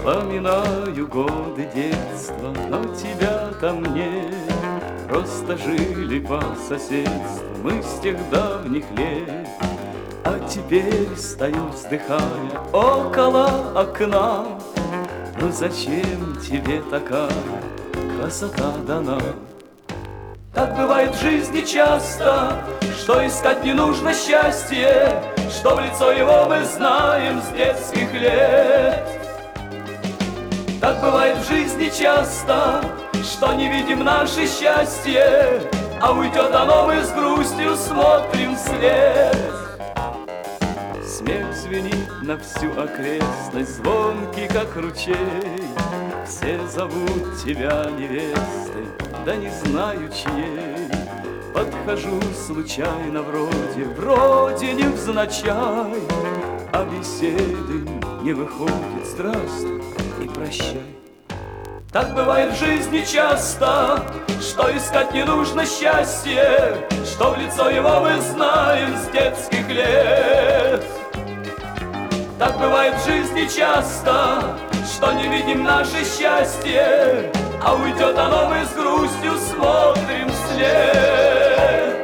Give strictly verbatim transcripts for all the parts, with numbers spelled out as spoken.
Вспоминаю годы детства, но тебя там нет. Просто жили по соседству мы с тех давних лет. А теперь стою, вздыхая, около окна. Ну зачем тебе такая красота дана? Так бывает в жизни часто, что искать не нужно счастье, что в лицо его мы знаем с детских лет. Так бывает в жизни часто, что не видим наше счастье, а уйдет оно, мы с грустью смотрим вслед. Смех звенит на всю окрестность, звонкий, как ручей. Все зовут тебя невестой, да не знаю чьей. Подхожу случайно вроде, вроде невзначай, а беседы не выходит. Здравствуй и прощай. Так бывает в жизни часто, что искать не нужно счастье, что в лицо его мы знаем с детских лет. Так бывает в жизни часто, что не видим наше счастье, а уйдет оно, мы с грустью смотрим вслед.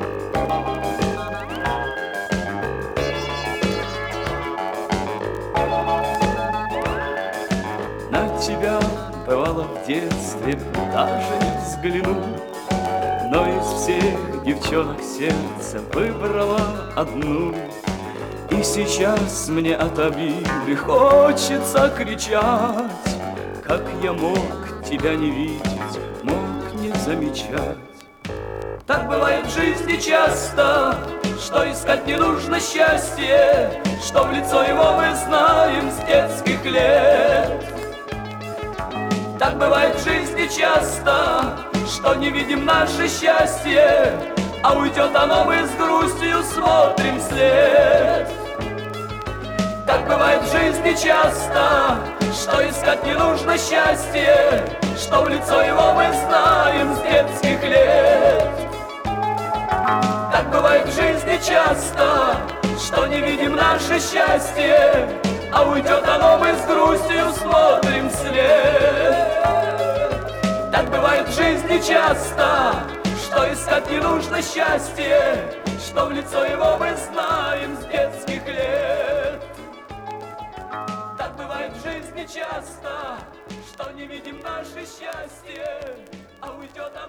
На тебя бывало в детстве даже не взгляну, но из всех девчонок сердце выбрала одну. И сейчас мне от обиды хочется кричать: как я мог тебя не видеть, мог не замечать. Так бывает в жизни часто, что искать не нужно счастье, что в лицо его мы знаем с детских лет. Так бывает в жизни часто, что не видим наше счастье, а уйдет оно, мы с грустью смотрим вслед. Так бывает в жизни часто, что искать не нужно счастье, что в лицо его мы знаем с детских лет. Так бывает в жизни часто, что не видим наше счастье, а уйдет оно, мы с грустью смотрим вслед. Так бывает в жизни часто, что искать не нужно счастье, что в лицо его мы знаем с детских лет. Так бывает в жизни часто, что не видим наше счастье, а уйдет оно.